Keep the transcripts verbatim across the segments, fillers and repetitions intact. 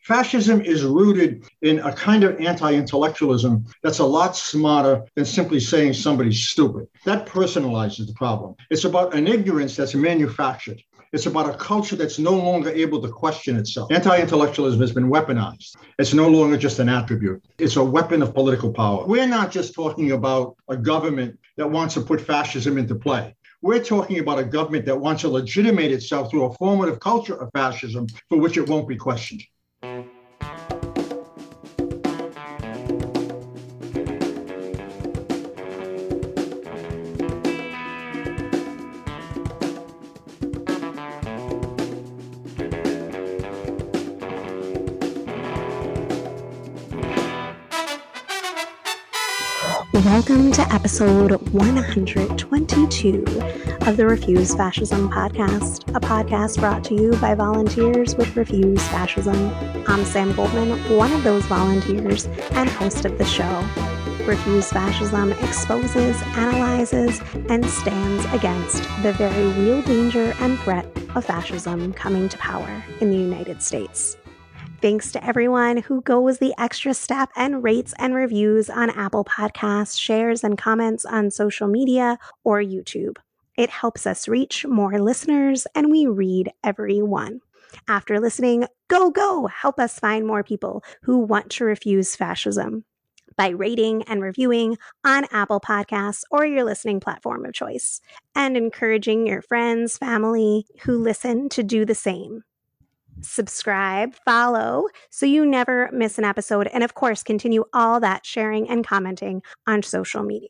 Fascism is rooted in a kind of anti-intellectualism that's a lot smarter than simply saying somebody's stupid. That personalizes the problem. It's about an ignorance that's manufactured. It's about a culture that's no longer able to question itself. Anti-intellectualism has been weaponized. It's no longer just an attribute. It's a weapon of political power. We're not just talking about a government that wants to put fascism into play. We're talking about a government that wants to legitimate itself through a formative culture of fascism for which it won't be questioned. Welcome to episode one hundred twenty-two of the Refuse Fascism podcast, a podcast brought to you by volunteers with Refuse Fascism. I'm Sam Goldman, one of those volunteers and host of the show. Refuse Fascism exposes, analyzes, and stands against the very real danger and threat of fascism coming to power in the United States. Thanks to everyone who goes the extra step and rates and reviews on Apple Podcasts, shares and comments on social media or YouTube. It helps us reach more listeners, and we read every one. After listening, go, go, help us find more people who want to refuse fascism by rating and reviewing on Apple Podcasts or your listening platform of choice, and encouraging your friends, family who listen to do the same. Subscribe, follow, so you never miss an episode, and of course, continue all that sharing and commenting on social media.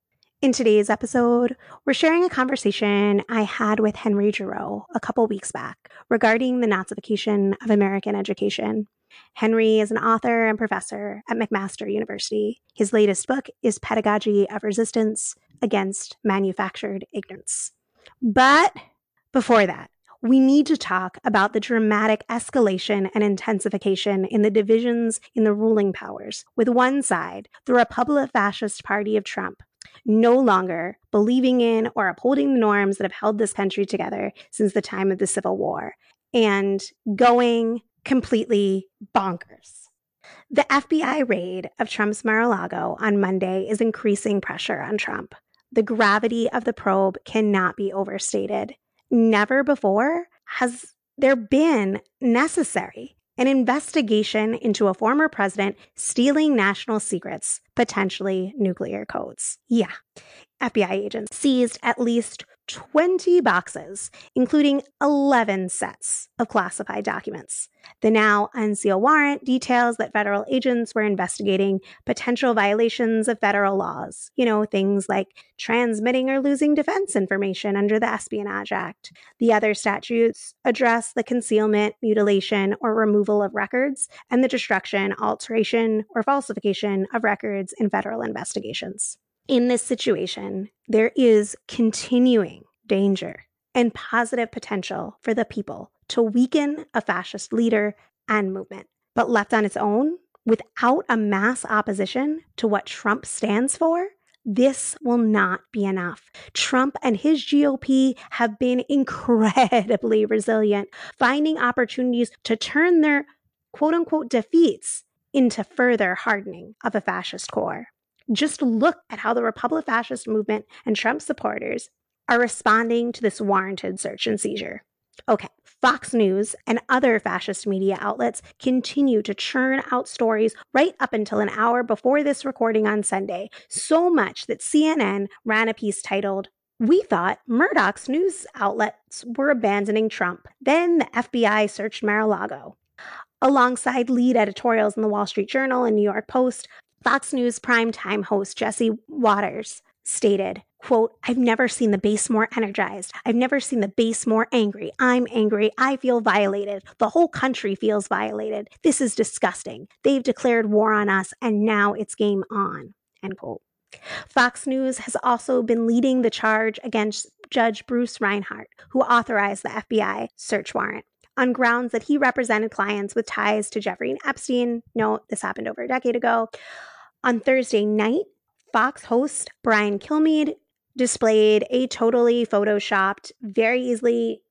In today's episode, we're sharing a conversation I had with Henry Giroux a couple weeks back regarding the Nazification of American education. Henry is an author and professor at McMaster University. His latest book is Pedagogy of Resistance Against Manufactured Ignorance. But before that, we need to talk about the dramatic escalation and intensification in the divisions in the ruling powers, with one side, the Republican Fascist Party of Trump, no longer believing in or upholding the norms that have held this country together since the time of the Civil War, and going completely bonkers. The F B I raid of Trump's Mar-a-Lago on Monday is increasing pressure on Trump. The gravity of the probe cannot be overstated. Never before has there been necessary an investigation into a former president stealing national secrets, potentially nuclear codes. Yeah, F B I agents seized at least twenty boxes, including eleven sets of classified documents. The now unsealed warrant details that federal agents were investigating potential violations of federal laws. You know, things like transmitting or losing defense information under the Espionage Act. The other statutes address the concealment, mutilation, or removal of records, and the destruction, alteration, or falsification of records in federal investigations. In this situation, there is continuing danger and positive potential for the people to weaken a fascist leader and movement. But left on its own, without a mass opposition to what Trump stands for, this will not be enough. Trump and his G O P have been incredibly resilient, finding opportunities to turn their quote-unquote defeats into further hardening of a fascist core. Just look at how the Republican fascist movement and Trump supporters are responding to this warranted search and seizure. Okay, Fox News and other fascist media outlets continue to churn out stories right up until an hour before this recording on Sunday, so much that C N N ran a piece titled, "We thought Murdoch's news outlets were abandoning Trump. Then the F B I searched Mar-a-Lago." Alongside lead editorials in the Wall Street Journal and New York Post, Fox News primetime host Jesse Waters stated, quote, "I've never seen the base more energized. I've never seen the base more angry. I'm angry. I feel violated. The whole country feels violated. This is disgusting. They've declared war on us, and now it's game on," end quote. Fox News has also been leading the charge against Judge Bruce Reinhart, who authorized the F B I search warrant, on grounds that he represented clients with ties to Jeffrey Epstein. No, this happened over a decade ago. On Thursday night, Fox host Brian Kilmeade displayed a totally photoshopped, very easily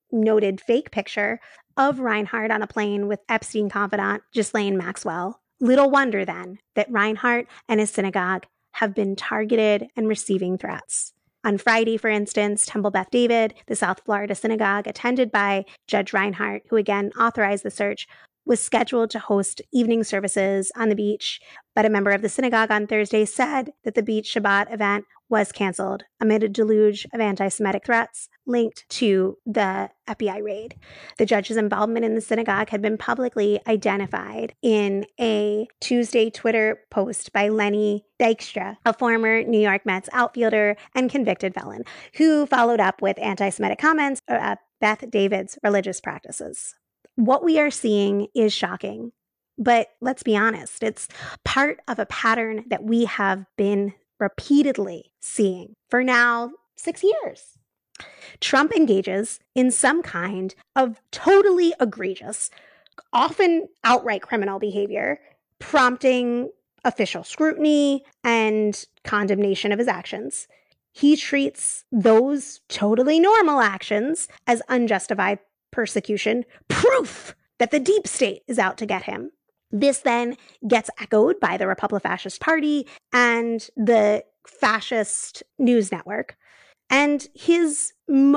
noted fake picture of Reinhart on a plane with Epstein confidant Ghislaine Maxwell. Little wonder then that Reinhart and his synagogue have been targeted and receiving threats. On Friday, for instance, Temple Beth David, the South Florida synagogue attended by Judge Reinhart, who again authorized the search, was scheduled to host evening services on the beach, but a member of the synagogue on Thursday said that the beach Shabbat event was canceled amid a deluge of anti-Semitic threats linked to the F B I raid. The judge's involvement in the synagogue had been publicly identified in a Tuesday Twitter post by Lenny Dykstra, a former New York Mets outfielder and convicted felon, who followed up with anti-Semitic comments about Beth David's religious practices. What we are seeing is shocking, but let's be honest, it's part of a pattern that we have been repeatedly seeing for now six years. Trump engages in some kind of totally egregious, often outright criminal behavior, prompting official scrutiny and condemnation of his actions. He treats those totally normal actions as unjustified persecution, proof that the deep state is out to get him. This then gets echoed by the Republican Fascist Party and the fascist news network. And his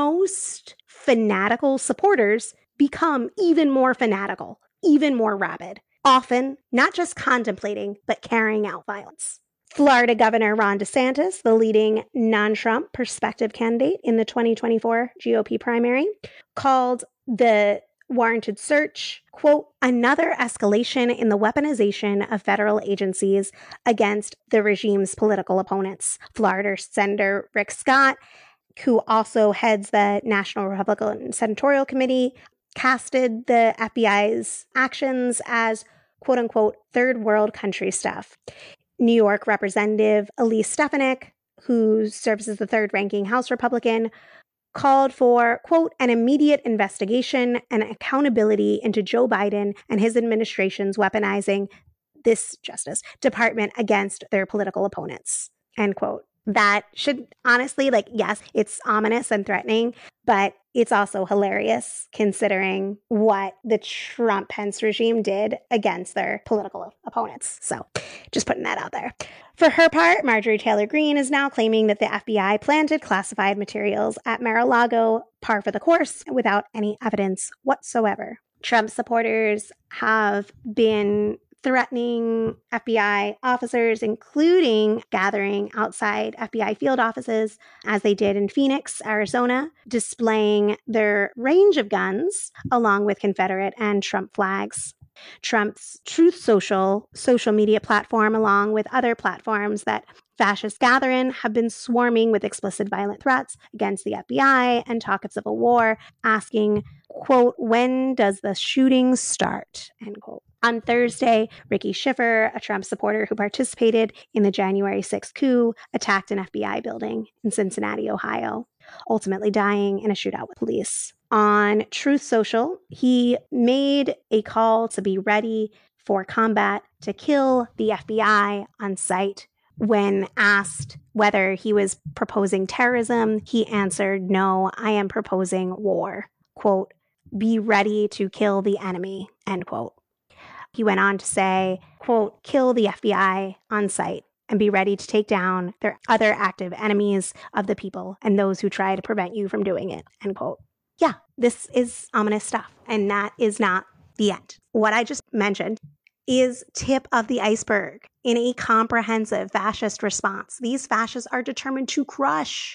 most fanatical supporters become even more fanatical, even more rabid, often not just contemplating, but carrying out violence. Florida Governor Ron DeSantis, the leading non-Trump prospective candidate in the twenty twenty-four G O P primary, called the warranted search, quote, another escalation in the weaponization of federal agencies against the regime's political opponents. Florida Senator Rick Scott, who also heads the National Republican Senatorial Committee, casted the F B I's actions as, quote unquote, third world country stuff. New York Representative Elise Stefanik, who serves as the third ranking House Republican, called for, quote, an immediate investigation and accountability into Joe Biden and his administration's weaponizing this Justice Department against their political opponents, end quote. That should honestly, like, yes, it's ominous and threatening, but it's also hilarious considering what the Trump-Pence regime did against their political opponents. So just putting that out there. For her part, Marjorie Taylor Greene is now claiming that the F B I planted classified materials at Mar-a-Lago, par for the course, without any evidence whatsoever. Trump supporters have been threatening F B I officers, including gathering outside F B I field offices, as they did in Phoenix, Arizona, displaying their range of guns along with Confederate and Trump flags. Trump's Truth Social social media platform, along with other platforms that fascists gather in, have been swarming with explicit violent threats against the F B I and talk of civil war, asking, quote, when does the shooting start, end quote. On Thursday, Ricky Schiffer, a Trump supporter who participated in the January sixth coup, attacked an F B I building in Cincinnati, Ohio, ultimately dying in a shootout with police. On Truth Social, he made a call to be ready for combat to kill the F B I on sight. When asked whether he was proposing terrorism, he answered, no, I am proposing war. Quote, be ready to kill the enemy, end quote. He went on to say, quote, kill the F B I on sight and be ready to take down their other active enemies of the people and those who try to prevent you from doing it, end quote. Yeah, this is ominous stuff, and that is not the end. What I just mentioned is tip of the iceberg in a comprehensive fascist response. These fascists are determined to crush,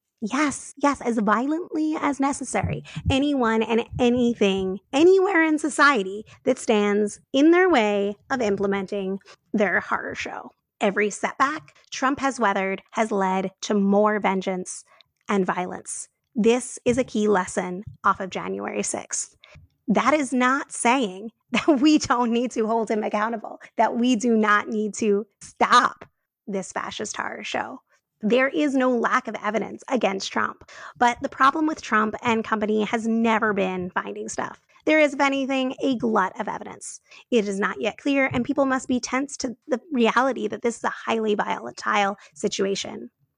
yes, yes, as violently as necessary, anyone and anything, anywhere in society that stands in their way of implementing their horror show. Every setback Trump has weathered has led to more vengeance and violence. This is a key lesson off of January sixth. That is not saying that we don't need to hold him accountable, that we do not need to stop this fascist horror show. There is no lack of evidence against Trump, but the problem with Trump and company has never been finding stuff. There is, if anything, a glut of evidence. It is not yet clear, and people must be tense to the reality that this is a highly volatile situation.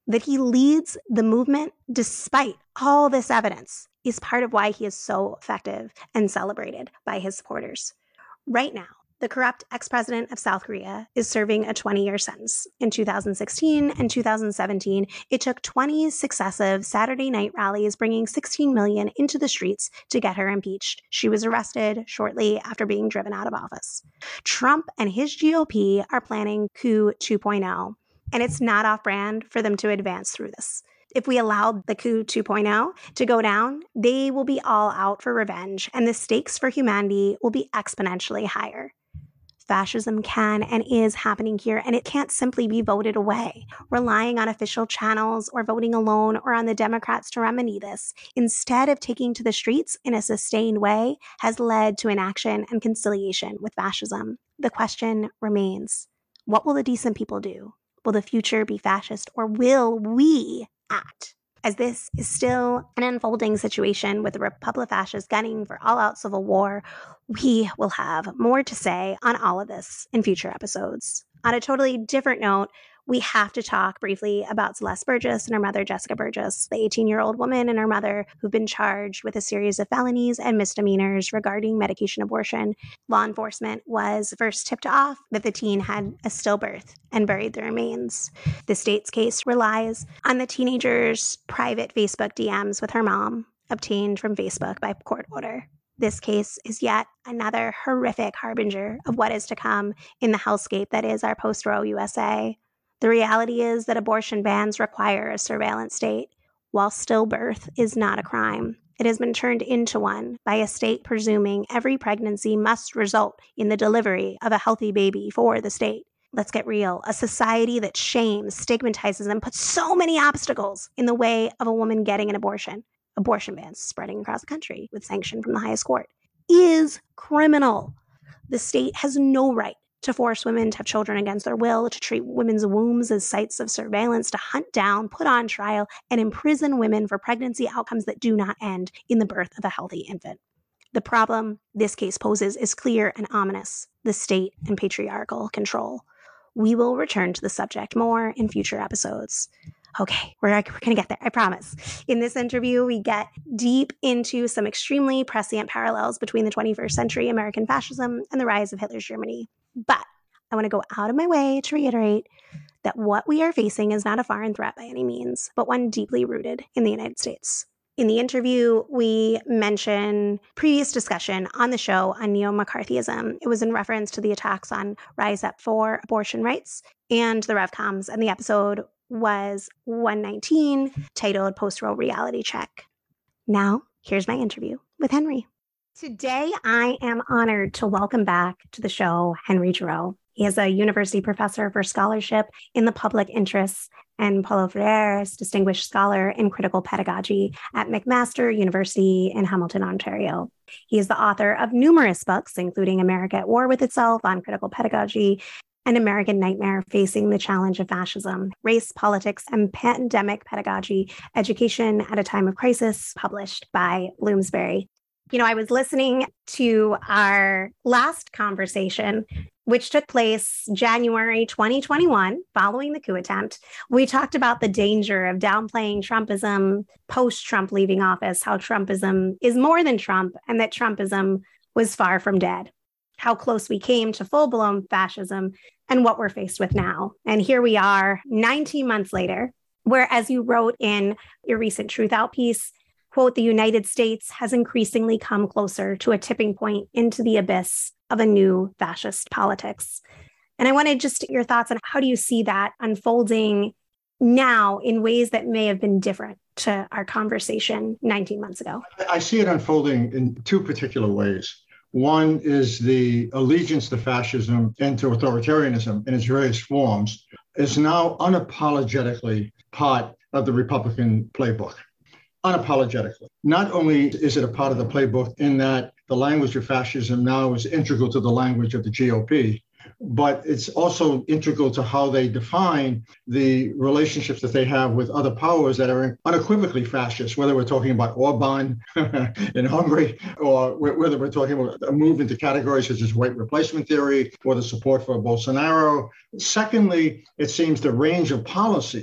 That he leads the movement despite all this evidence is part of why he is so effective and celebrated by his supporters. Right now, the corrupt ex-president of South Korea is serving a twenty-year sentence. In two thousand sixteen and two thousand seventeen, it took twenty successive Saturday night rallies, bringing sixteen million into the streets to get her impeached. She was arrested shortly after being driven out of office. Trump and his G O P are planning coup two point oh, and it's not off-brand for them to advance through this. If we allowed the coup two point oh to go down, they will be all out for revenge, and the stakes for humanity will be exponentially higher. Fascism can and is happening here, and it can't simply be voted away. Relying on official channels or voting alone or on the Democrats to remedy this, instead of taking to the streets in a sustained way, has led to inaction and conciliation with fascism. The question remains, what will the decent people do? Will the future be fascist, or will we act? As this is still an unfolding situation with the Republic-Fascists gunning for all-out civil war, we will have more to say on all of this in future episodes. On a totally different note, we have to talk briefly about Celeste Burgess and her mother, Jessica Burgess, the eighteen-year-old woman and her mother who've been charged with a series of felonies and misdemeanors regarding medication abortion. Law enforcement was first tipped off that the teen had a stillbirth and buried the remains. The state's case relies on the teenager's private Facebook D Ms with her mom, obtained from Facebook by court order. This case is yet another horrific harbinger of what is to come in the hellscape that is our post-Roe U S A. The reality is that abortion bans require a surveillance state, while stillbirth is not a crime. It has been turned into one by a state presuming every pregnancy must result in the delivery of a healthy baby for the state. Let's get real. A society that shames, stigmatizes, and puts so many obstacles in the way of a woman getting an abortion, abortion bans spreading across the country with sanction from the highest court, is criminal. The state has no right to force women to have children against their will, to treat women's wombs as sites of surveillance, to hunt down, put on trial, and imprison women for pregnancy outcomes that do not end in the birth of a healthy infant. The problem this case poses is clear and ominous: the state and patriarchal control. We will return to the subject more in future episodes. Okay, we're, we're going to get there, I promise. In this interview, we get deep into some extremely prescient parallels between the twenty-first century American fascism and the rise of Hitler's Germany. But I want to go out of my way to reiterate that what we are facing is not a foreign threat by any means, but one deeply rooted in the United States. In the interview, we mention previous discussion on the show on neo-McCarthyism. It was in reference to the attacks on Rise Up for abortion rights and the RevComs, and the episode was one nineteen, titled Post-Roe Reality Check. Now, here's my interview with Henry. Today, I am honored to welcome back to the show Henry Giroux. He is a university professor for scholarship in the public interests and Paulo Freire's Distinguished Scholar in Critical Pedagogy at McMaster University in Hamilton, Ontario. He is the author of numerous books, including America at War with Itself on Critical Pedagogy and American Nightmare: Facing the Challenge of Fascism, Race, Politics, and Pandemic Pedagogy, Education at a Time of Crisis, published by Bloomsbury. You know, I was listening to our last conversation, which took place January twenty twenty-one, following the coup attempt. We talked about the danger of downplaying Trumpism post-Trump leaving office, how Trumpism is more than Trump, and that Trumpism was far from dead, how close we came to full-blown fascism, and what we're faced with now. And here we are nineteen months later, where, as you wrote in your recent Truth Out piece, quote, the United States has increasingly come closer to a tipping point into the abyss of a new fascist politics. And I wanted just your thoughts on how do you see that unfolding now in ways that may have been different to our conversation nineteen months ago? I see it unfolding in two particular ways. One is the allegiance to fascism and to authoritarianism in its various forms is now unapologetically part of the Republican playbook. Unapologetically. Not only is it a part of the playbook in that the language of fascism now is integral to the language of the G O P, but it's also integral to how they define the relationships that they have with other powers that are unequivocally fascist, whether we're talking about Orban in Hungary, or whether we're talking about a move into categories such as white replacement theory or the support for Bolsonaro. Secondly, it seems the range of policies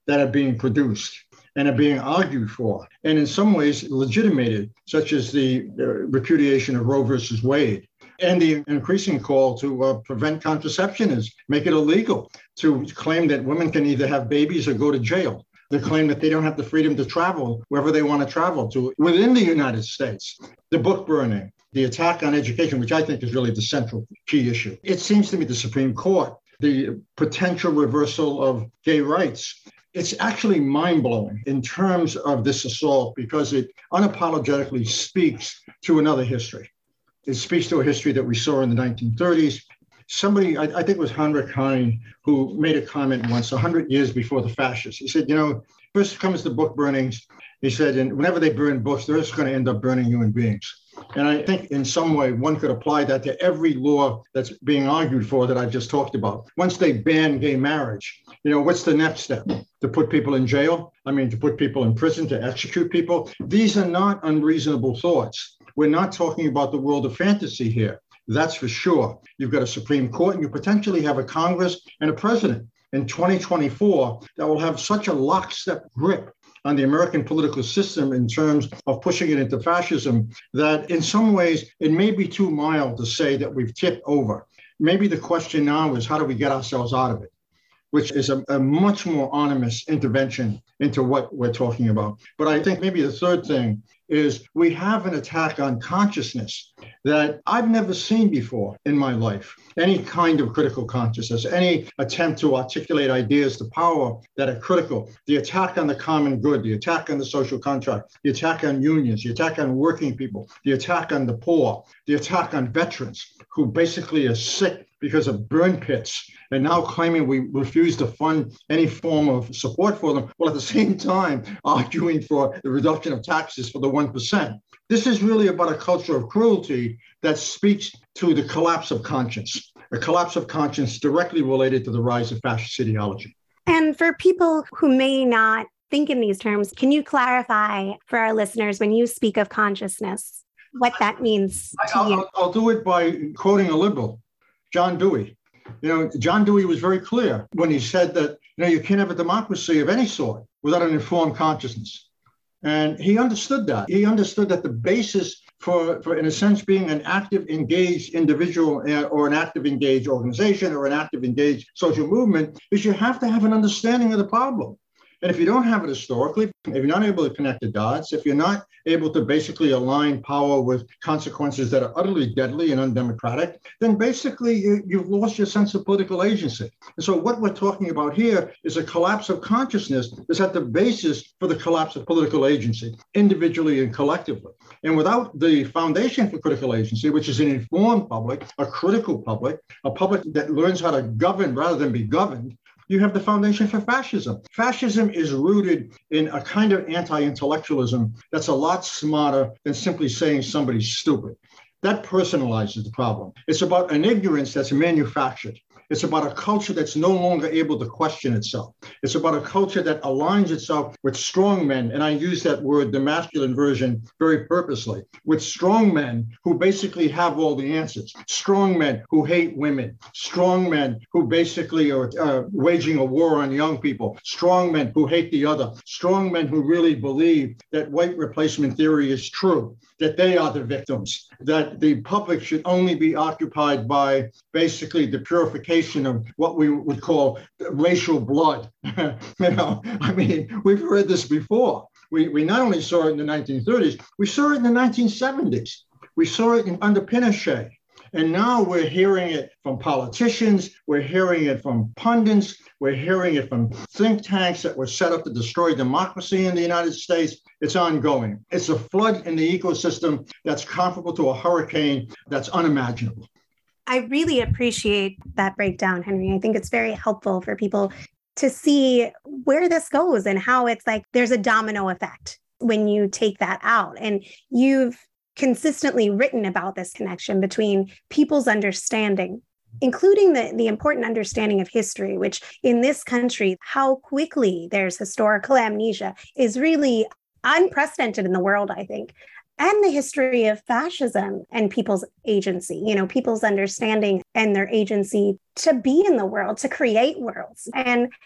that are being produced and are being argued for, and in some ways legitimated, such as the, the repudiation of Roe versus Wade. And the increasing call to uh, prevent contraception is make it illegal, to claim that women can either have babies or go to jail. The claim that they don't have the freedom to travel wherever they want to travel to within the United States. The book burning, the attack on education, which I think is really the central key issue. It seems to me the Supreme Court, the potential reversal of gay rights. It's actually mind-blowing in terms of this assault because it unapologetically speaks to another history. It speaks to a history that we saw in the nineteen thirties. Somebody, I, I think it was Heinrich Heine, who made a comment once, one hundred years before the fascists. He said, you know, first comes the book burnings. He said, and whenever they burn books, they're just going to end up burning human beings. And I think in some way, one could apply that to every law that's being argued for that I just talked about. Once they ban gay marriage, you know, what's the next step? To put people in jail? I mean, to put people in prison, to execute people? These are not unreasonable thoughts. We're not talking about the world of fantasy here. That's for sure. You've got a Supreme Court and you potentially have a Congress and a president in twenty twenty-four that will have such a lockstep grip on the American political system in terms of pushing it into fascism that in some ways it may be too mild to say that we've tipped over. Maybe the question now is how do we get ourselves out of it, which is a, a much more ominous intervention into what we're talking about. But I think maybe the third thing is we have an attack on consciousness that I've never seen before in my life. Any kind of critical consciousness, any attempt to articulate ideas to power that are critical, the attack on the common good, the attack on the social contract, the attack on unions, the attack on working people, the attack on the poor, the attack on veterans who basically are sick because of burn pits and now claiming we refuse to fund any form of support for them, while at the same time arguing for the reduction of taxes for the one percent. This is really about a culture of cruelty that speaks to the collapse of conscience, a collapse of conscience directly related to the rise of fascist ideology. And for people who may not think in these terms, can you clarify for our listeners when you speak of consciousness, what that means to I'll, you? I'll, I'll do it by quoting a liberal, John Dewey. You know, John Dewey was very clear when he said that, you know, you can't have a democracy of any sort without an informed consciousness. And he understood that. He understood that the basis for, for, in a sense, being an active, engaged individual or an active, engaged organization or an active, engaged social movement is you have to have an understanding of the problem. And if you don't have it historically, if you're not able to connect the dots, if you're not able to basically align power with consequences that are utterly deadly and undemocratic, then basically you, you've lost your sense of political agency. And so what we're talking about here is a collapse of consciousness that's at the basis for the collapse of political agency, individually and collectively. And without the foundation for critical agency, which is an informed public, a critical public, a public that learns how to govern rather than be governed, you have the foundation for fascism. Fascism is rooted in a kind of anti-intellectualism that's a lot smarter than simply saying somebody's stupid. That personalizes the problem. It's about an ignorance that's manufactured. It's about a culture that's no longer able to question itself. It's about a culture that aligns itself with strong men, and I use that word, the masculine version, very purposely, with strong men who basically have all the answers, strong men who hate women, strong men who basically are uh, waging a war on young people, strong men who hate the other, strong men who really believe that white replacement theory is true, that they are the victims, that the public should only be occupied by basically the purification of what we would call racial blood. You know, I mean, we've heard this before. We, we not only saw it in the nineteen thirties, we saw it in the nineteen seventies. We saw it in, under Pinochet. And now we're hearing it from politicians. We're hearing it from pundits. We're hearing it from think tanks that were set up to destroy democracy in the United States. It's ongoing. It's a flood in the ecosystem that's comparable to a hurricane that's unimaginable. I really appreciate that breakdown, Henry. I think it's very helpful for people to see where this goes and how it's like there's a domino effect when you take that out. And you've consistently written about this connection between people's understanding, including the, the important understanding of history, which in this country, how quickly there's historical amnesia is really unprecedented in the world, I think. And the history of fascism and people's agency, you know, people's understanding and their agency to be in the world, to create worlds. And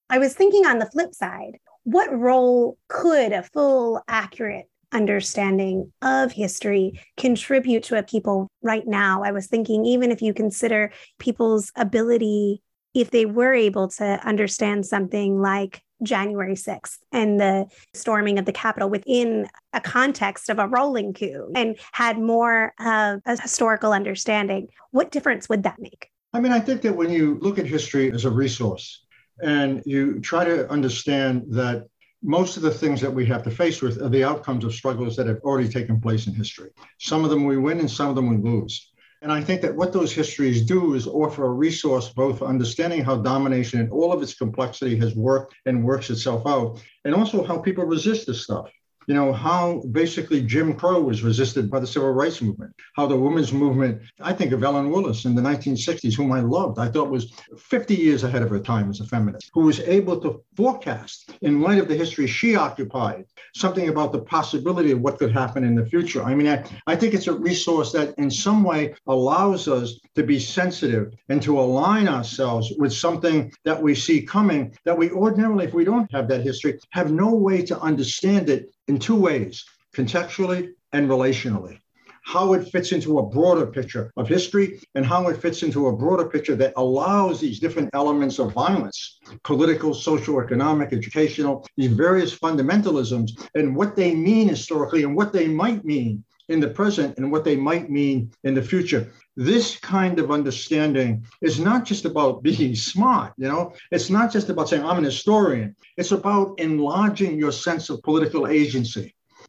I was thinking on the flip side, what role could a full, accurate understanding of history contribute to a people right now? I was thinking, even if you consider people's ability, if they were able to understand something like January sixth and the storming of the Capitol within a context of a rolling coup and had more of a historical understanding, what difference would that make? I mean, I think that when you look at history as a resource and you try to understand that most of the things that we have to face with are the outcomes of struggles that have already taken place in history. Some of them we win and some of them we lose. And I think that what those histories do is offer a resource both for understanding how domination in all of its complexity has worked and works itself out, and also how people resist this stuff. You know, how basically Jim Crow was resisted by the civil rights movement, how the women's movement, I think of Ellen Willis in the nineteen sixties, whom I loved, I thought was fifty years ahead of her time as a feminist, who was able to forecast, in light of the history she occupied, something about the possibility of what could happen in the future. I mean, I, I think it's a resource that in some way allows us to be sensitive and to align ourselves with something that we see coming that we ordinarily, if we don't have that history, have no way to understand it in two ways, contextually and relationally. How it fits into a broader picture of history and how it fits into a broader picture that allows these different elements of violence, political, social, economic, educational, these various fundamentalisms and what they mean historically and what they might mean in the present and what they might mean in the future. This kind of understanding is not just about being smart, you know, it's not just about saying, I'm an historian. It's about enlarging your sense of political agency.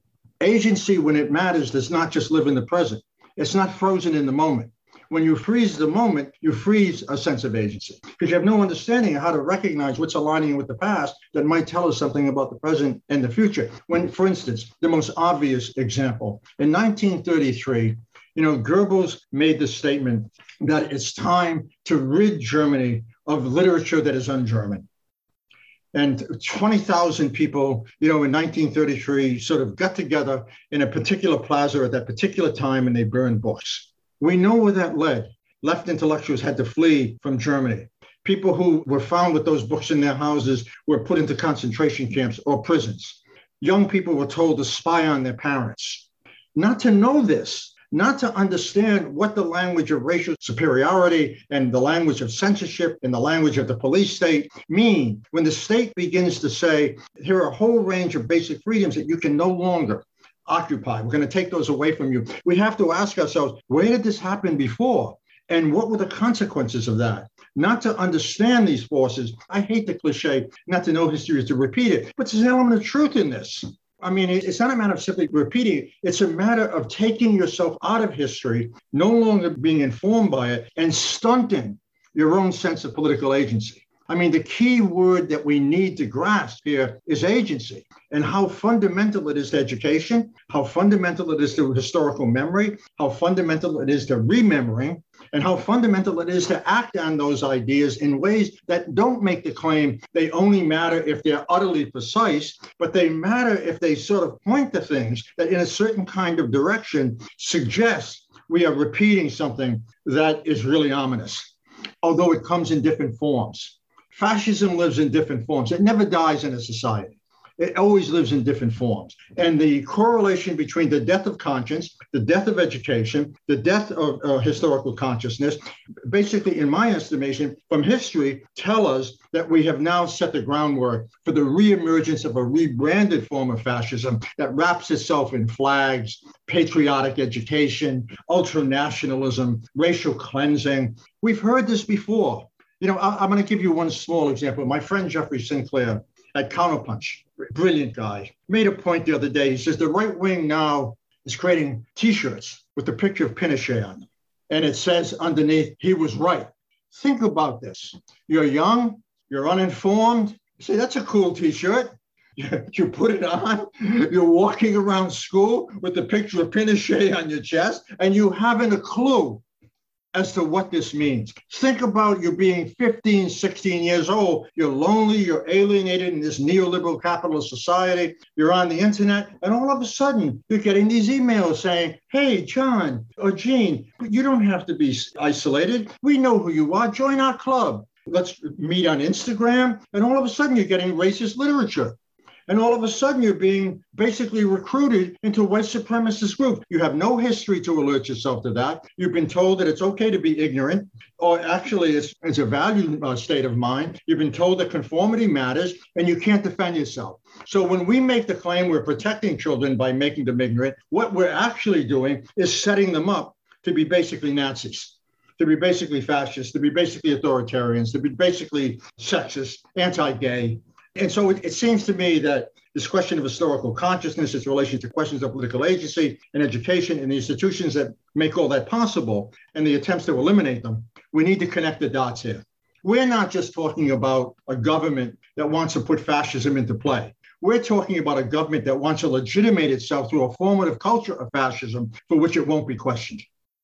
Agency, when it matters, does not just live in the present. It's not frozen in the moment. When you freeze the moment, you freeze a sense of agency because you have no understanding of how to recognize what's aligning with the past that might tell us something about the present and the future. When, for instance, the most obvious example, in nineteen thirty-three, you know, Goebbels made the statement that it's time to rid Germany of literature that is un-German. And twenty thousand people, you know, in nineteen thirty-three sort of got together in a particular plaza at that particular time and they burned books. We know where that led. Left intellectuals had to flee from Germany. People who were found with those books in their houses were put into concentration camps or prisons. Young people were told to spy on their parents. Not to know this, not to understand what the language of racial superiority and the language of censorship and the language of the police state mean when the state begins to say, here are a whole range of basic freedoms that you can no longer occupy. We're going to take those away from you. We have to ask ourselves, where did this happen before? And what were the consequences of that? Not to understand these forces. I hate the cliche, not to know history is to repeat it, but there's an element of truth in this. I mean, it's not a matter of simply repeating. It's a matter of taking yourself out of history, no longer being informed by it, and stunting your own sense of political agency. I mean, the key word that we need to grasp here is agency and how fundamental it is to education, how fundamental it is to historical memory, how fundamental it is to remembering, and how fundamental it is to act on those ideas in ways that don't make the claim they only matter if they're utterly precise, but they matter if they sort of point to things that in a certain kind of direction suggest we are repeating something that is really ominous, although it comes in different forms. Fascism lives in different forms. It never dies in a society. It always lives in different forms. And the correlation between the death of conscience, the death of education, the death of uh, historical consciousness, basically, in my estimation, from history, tell us that we have now set the groundwork for the reemergence of a rebranded form of fascism that wraps itself in flags, patriotic education, ultranationalism, racial cleansing. We've heard this before. You know, I'm going to give you one small example. My friend Jeffrey Sinclair at Counterpunch, brilliant guy, made a point the other day. He says the right wing now is creating T-shirts with the picture of Pinochet on them. And it says underneath, he was right. Think about this. You're young, you're uninformed. You say, that's a cool T-shirt. You put it on, you're walking around school with the picture of Pinochet on your chest, and you haven't a clue as to what this means. Think about you being fifteen, sixteen years old. You're lonely, you're alienated in this neoliberal capitalist society. You're on the internet, and all of a sudden, you're getting these emails saying, hey, John or Jean, you don't have to be isolated. We know who you are. Join our club. Let's meet on Instagram. And all of a sudden, you're getting racist literature. And all of a sudden, you're being basically recruited into a white supremacist group. You have no history to alert yourself to that. You've been told that it's okay to be ignorant, or actually it's, it's a value uh, state of mind. You've been told that conformity matters, and you can't defend yourself. So when we make the claim we're protecting children by making them ignorant, what we're actually doing is setting them up to be basically Nazis, to be basically fascists, to be basically authoritarians, to be basically sexist, anti-gay. And so it, it seems to me that this question of historical consciousness, its relation to questions of political agency and education and the institutions that make all that possible and the attempts to eliminate them, we need to connect the dots here. We're not just talking about a government that wants to put fascism into play. We're talking about a government that wants to legitimate itself through a formative culture of fascism for which it won't be questioned.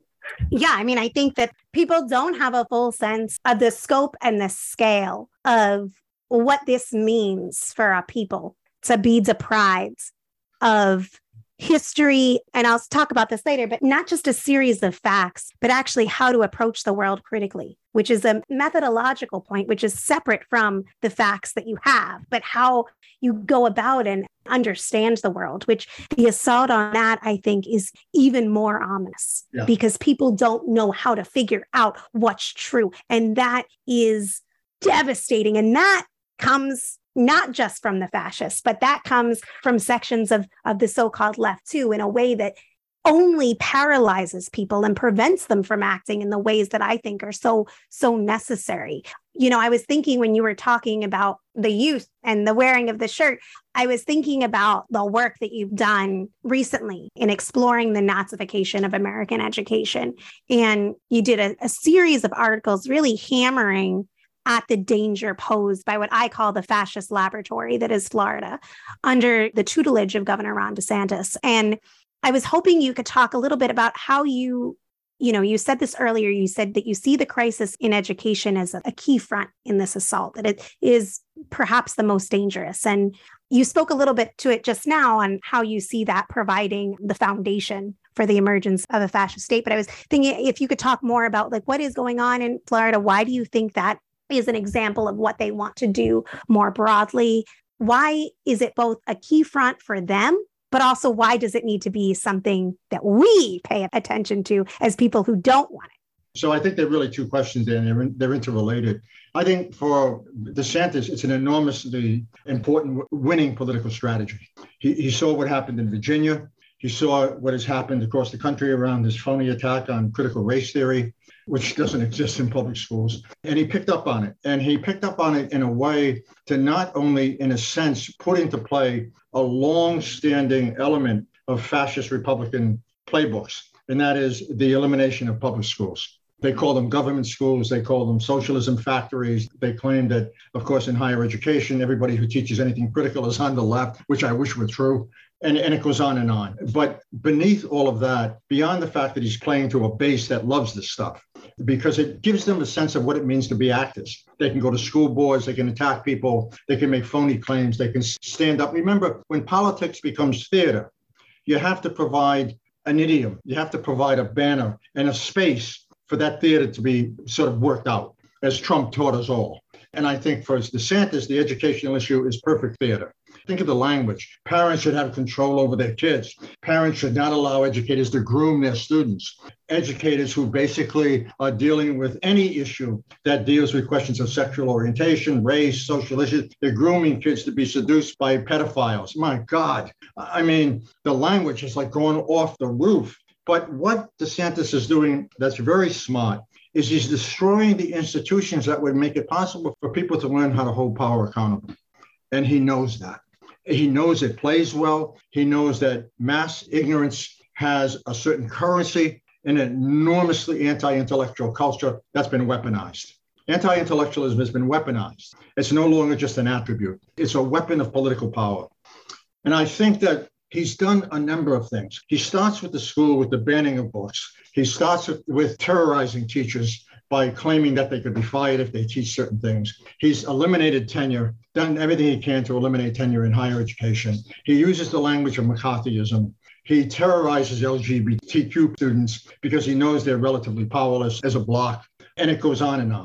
Yeah, I mean, I think that people don't have a full sense of the scope and the scale of what this means for our people to be deprived of history. And I'll talk about this later, but not just a series of facts, but actually how to approach the world critically, which is a methodological point, which is separate from the facts that you have, but how you go about and understand the world, which the assault on that, I think, is even more ominous yeah. because people don't know how to figure out what's true. And that is devastating. And that comes not just from the fascists, but that comes from sections of, of the so-called left too, in a way that only paralyzes people and prevents them from acting in the ways that I think are so, so necessary. You know, I was thinking when you were talking about the youth and the wearing of the shirt, I was thinking about the work that you've done recently in exploring the Nazification of American education. And you did a, a series of articles really hammering at the danger posed by what I call the fascist laboratory that is Florida, under the tutelage of Governor Ron DeSantis. And I was hoping you could talk a little bit about how you, you know, you said this earlier, you said that you see the crisis in education as a, a key front in this assault, that it is perhaps the most dangerous. And you spoke a little bit to it just now on how you see that providing the foundation for the emergence of a fascist state. But I was thinking if you could talk more about like what is going on in Florida, why do you think that is an example of what they want to do more broadly? Why is it both a key front for them, but also why does it need to be something that we pay attention to as people who don't want it? So I think there are really two questions there, and they're, in, they're interrelated. I think for DeSantis, it's an enormously important winning political strategy. He, he saw what happened in Virginia. He saw what has happened across the country around this phony attack on critical race theory, which doesn't exist in public schools. And he picked up on it. And he picked up on it in a way to not only, in a sense, put into play a long-standing element of fascist Republican playbooks, and that is the elimination of public schools. They call them government schools. They call them socialism factories. They claim that, of course, in higher education, everybody who teaches anything critical is on the left, which I wish were true. And, and it goes on and on. But beneath all of that, beyond the fact that he's playing to a base that loves this stuff, because it gives them a sense of what it means to be activists. They can go to school boards, they can attack people, they can make phony claims, they can stand up. Remember, when politics becomes theater, you have to provide an idiom, you have to provide a banner and a space for that theater to be sort of worked out, as Trump taught us all. And I think for DeSantis, the educational issue is perfect theater. Think of the language. Parents should have control over their kids. Parents should not allow educators to groom their students. Educators who basically are dealing with any issue that deals with questions of sexual orientation, race, social issues, they're grooming kids to be seduced by pedophiles. My God. I mean, the language is like going off the roof. But what DeSantis is doing that's very smart is he's destroying the institutions that would make it possible for people to learn how to hold power accountable. And he knows that. He knows it plays well. He knows that mass ignorance has a certain currency in an enormously anti-intellectual culture that's been weaponized. Anti-intellectualism has been weaponized. It's no longer just an attribute. It's a weapon of political power. And I think that he's done a number of things. He starts with the school with the banning of books. He starts with, with terrorizing teachers by claiming that they could be fired if they teach certain things. He's eliminated tenure, done everything he can to eliminate tenure in higher education. He uses the language of McCarthyism. He terrorizes L G B T Q students because he knows they're relatively powerless as a bloc, and it goes on and on.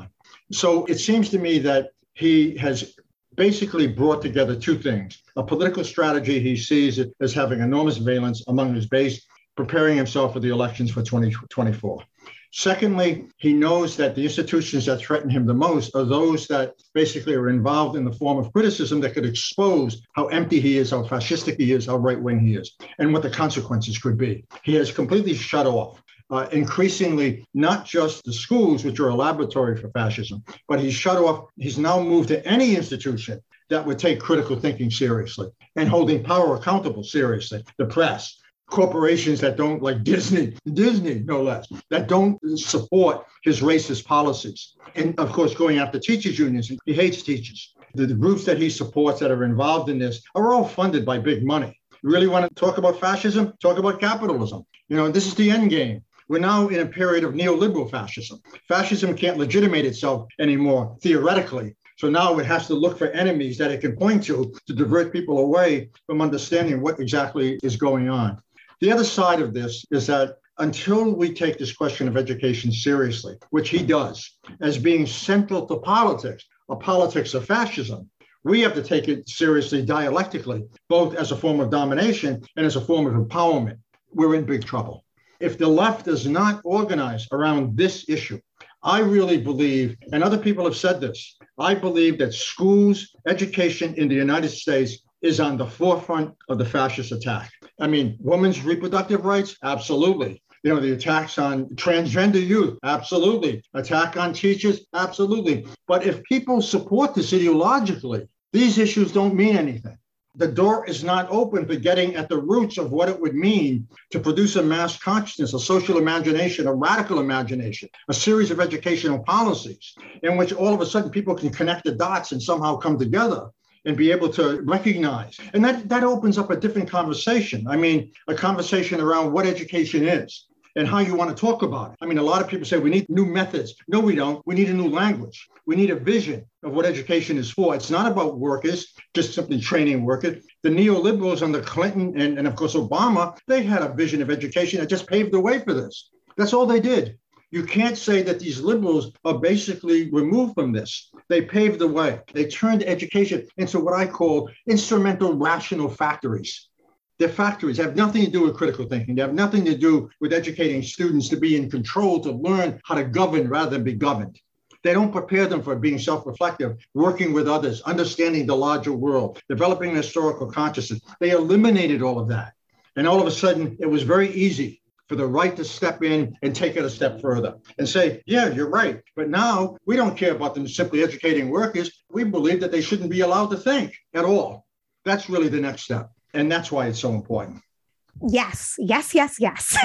So it seems to me that he has basically brought together two things. A political strategy he sees as having enormous valence among his base, preparing himself for the elections for twenty twenty-four. Secondly, he knows that the institutions that threaten him the most are those that basically are involved in the form of criticism that could expose how empty he is, how fascistic he is, how right-wing he is, and what the consequences could be. He has completely shut off, uh, increasingly, not just the schools, which are a laboratory for fascism, but he's shut off, he's now moved to any institution that would take critical thinking seriously and holding power accountable seriously, the press, corporations that don't, like Disney, Disney, no less, that don't support his racist policies. And of course, going after teachers unions, he hates teachers. The, the groups that he supports that are involved in this are all funded by big money. You really want to talk about fascism? Talk about capitalism. You know, this is the end game. We're now in a period of neoliberal fascism. Fascism can't legitimate itself anymore, theoretically. So now it has to look for enemies that it can point to to divert people away from understanding what exactly is going on. The other side of this is that until we take this question of education seriously, which he does, as being central to politics, a politics of fascism, we have to take it seriously dialectically, both as a form of domination and as a form of empowerment. We're in big trouble. If the left does not organize around this issue, I really believe, and other people have said this, I believe that schools, education in the United States is on the forefront of the fascist attack. I mean, women's reproductive rights, absolutely. You know, the attacks on transgender youth, absolutely. Attack on teachers, absolutely. But if people support this ideologically, these issues don't mean anything. The door is not open for getting at the roots of what it would mean to produce a mass consciousness, a social imagination, a radical imagination, a series of educational policies in which all of a sudden people can connect the dots and somehow come together and be able to recognize. And that, that opens up a different conversation. I mean, a conversation around what education is and how you want to talk about it. I mean, a lot of people say we need new methods. No, we don't. We need a new language. We need a vision of what education is for. It's not about workers, just simply training workers. The neoliberals under Clinton and, and of course, Obama, they had a vision of education that just paved the way for this. That's all they did. You can't say that these liberals are basically removed from this. They paved the way. They turned education into what I call instrumental rational factories. They're factories. They have nothing to do with critical thinking. They have nothing to do with educating students to be in control, to learn how to govern rather than be governed. They don't prepare them for being self-reflective, working with others, understanding the larger world, developing a historical consciousness. They eliminated all of that. And all of a sudden, it was very easy for the right to step in and take it a step further and say, yeah, you're right. But now we don't care about them simply educating workers. We believe that they shouldn't be allowed to think at all. That's really the next step. And that's why it's so important. Yes, yes, yes, yes.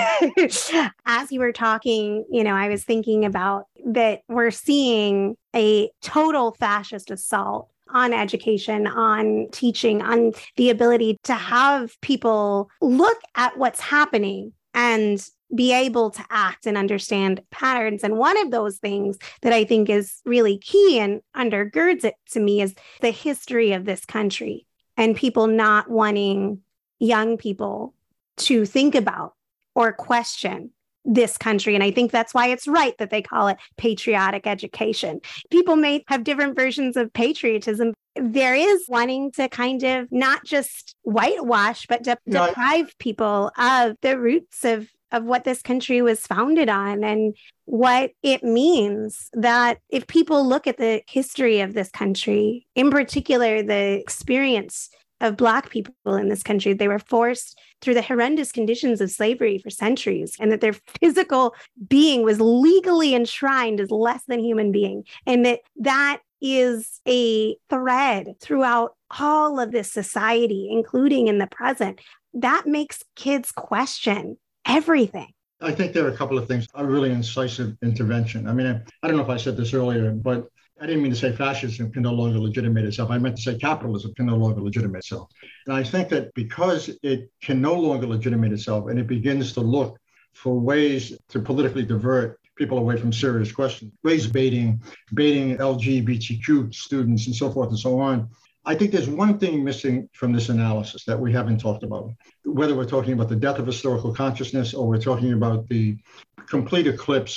As you were talking, you know, I was thinking about that we're seeing a total fascist assault on education, on teaching, on the ability to have people look at what's happening and be able to act and understand patterns. And one of those things that I think is really key and undergirds it to me is the history of this country and people not wanting young people to think about or question this country. And I think that's why it's right that they call it patriotic education. People may have different versions of patriotism. There is wanting to kind of not just whitewash, but to no, deprive I- people of the roots of, of what this country was founded on and what it means that if people look at the history of this country, in particular, the experience of Black people in this country, they were forced through the horrendous conditions of slavery for centuries, and that their physical being was legally enshrined as less than human being. And that that is a thread throughout all of this society, including in the present. That makes kids question everything. I think there are a couple of things, a really incisive intervention. I mean, I, I don't know if I said this earlier, but I didn't mean to say fascism can no longer legitimate itself. I meant to say capitalism can no longer legitimate itself. And I think that because it can no longer legitimate itself and it begins to look for ways to politically divert people away from serious questions, race baiting, baiting L G B T Q students and so forth and so on, I think there's one thing missing from this analysis that we haven't talked about, whether we're talking about the death of historical consciousness or we're talking about the complete eclipse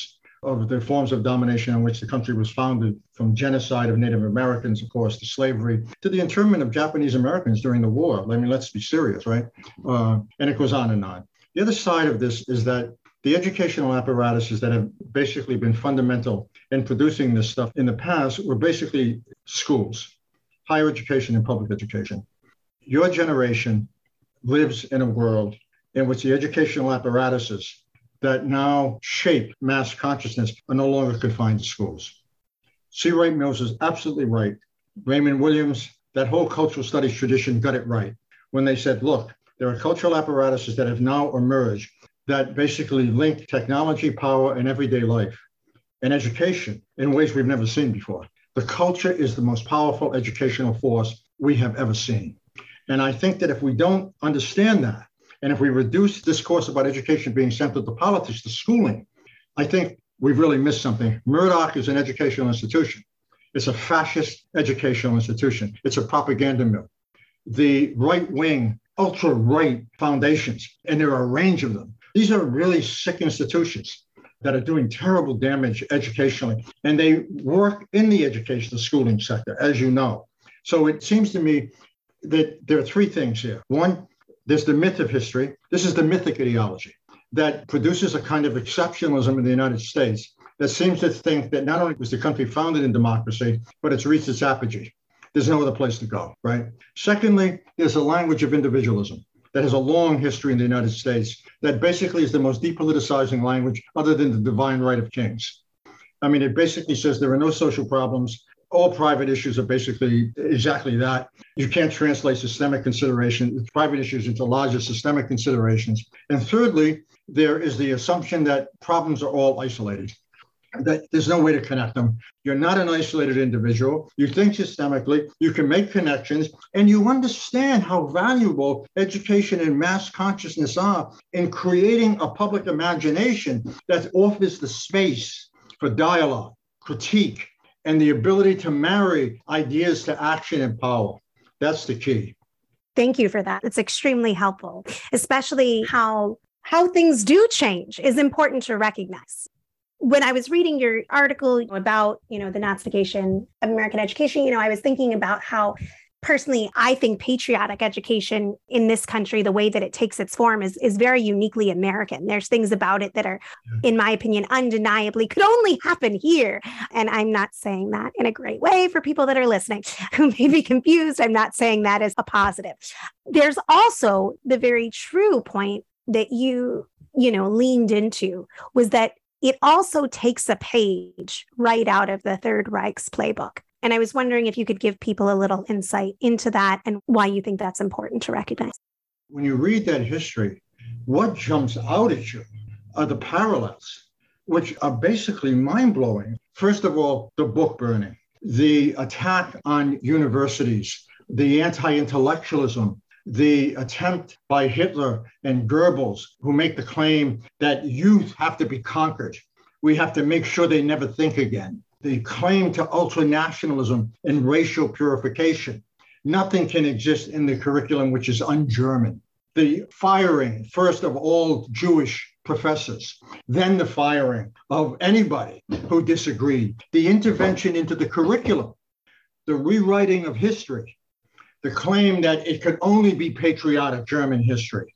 of the forms of domination on which the country was founded, from genocide of Native Americans, of course, to slavery, to the internment of Japanese Americans during the war. I mean, let's be serious, right? Uh, and it goes on and on. The other side of this is that the educational apparatuses that have basically been fundamental in producing this stuff in the past were basically schools, higher education and public education. Your generation lives in a world in which the educational apparatuses that now shape mass consciousness are no longer confined to schools. C. Wright Mills is absolutely right. Raymond Williams, that whole cultural studies tradition got it right when they said, look, there are cultural apparatuses that have now emerged that basically link technology, power, and everyday life and education in ways we've never seen before. The culture is the most powerful educational force we have ever seen. And I think that if we don't understand that, and if we reduce discourse about education being central to politics, to schooling, I think we've really missed something. Murdoch is an educational institution. It's a fascist educational institution. It's a propaganda mill. The right-wing, ultra-right foundations, and there are a range of them, these are really sick institutions that are doing terrible damage educationally. And they work in the educational schooling sector, as you know. So it seems to me that there are three things here. One, there's the myth of history. This is the mythic ideology that produces a kind of exceptionalism in the United States that seems to think that not only was the country founded in democracy, but it's reached its apogee. There's no other place to go, right? Secondly, there's a language of individualism that has a long history in the United States that basically is the most depoliticizing language other than the divine right of kings. I mean, it basically says there are no social problems. All private issues are basically exactly that. You can't translate systemic consideration, private issues into larger systemic considerations. And thirdly, there is the assumption that problems are all isolated, that there's no way to connect them. You're not an isolated individual. You think systemically, you can make connections, and you understand how valuable education and mass consciousness are in creating a public imagination that offers the space for dialogue, critique, and the ability to marry ideas to action and power. That's the key. Thank you for that. It's extremely helpful, especially how how things do change is important to recognize. When I was reading your article about, you know, the Nazification of American education, you know, I was thinking about how personally, I think patriotic education in this country, the way that it takes its form is, is very uniquely American. There's things about it that are, in my opinion, undeniably could only happen here. And I'm not saying that in a great way for people that are listening who may be confused. I'm not saying that as a positive. There's also the very true point that you, you know, leaned into was that it also takes a page right out of the Third Reich's playbook. And I was wondering if you could give people a little insight into that and why you think that's important to recognize. When you read that history, what jumps out at you are the parallels, which are basically mind-blowing. First of all, the book burning, the attack on universities, the anti-intellectualism, the attempt by Hitler and Goebbels, who make the claim that youth have to be conquered. We have to make sure they never think again. The claim to ultranationalism and racial purification. Nothing can exist in the curriculum which is un-German. The firing, first of all Jewish professors, then the firing of anybody who disagreed. The intervention into the curriculum, the rewriting of history, the claim that it could only be patriotic German history,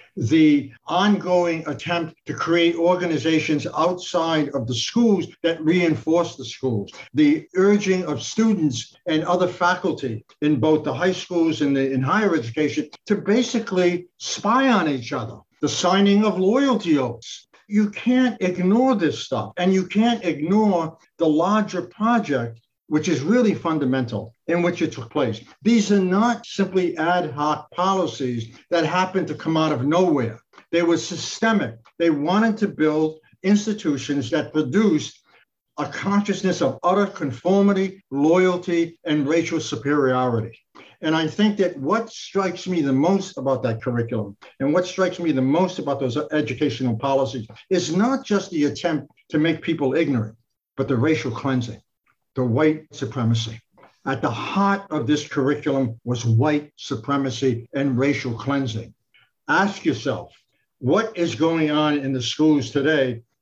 the ongoing attempt to create organizations outside of the schools that reinforce the schools, the urging of students and other faculty in both the high schools and the, in higher education to basically spy on each other, the signing of loyalty oaths. You can't ignore this stuff, and you can't ignore the larger project, which is really fundamental, in which it took place. These are not simply ad hoc policies that happened to come out of nowhere. They were systemic. They wanted to build institutions that produced a consciousness of utter conformity, loyalty, and racial superiority. And I think that what strikes me the most about that curriculum and what strikes me the most about those educational policies is not just the attempt to make people ignorant, but the racial cleansing, the white supremacy. At the heart of this curriculum was white supremacy and racial cleansing. Ask yourself, what is going on in the schools today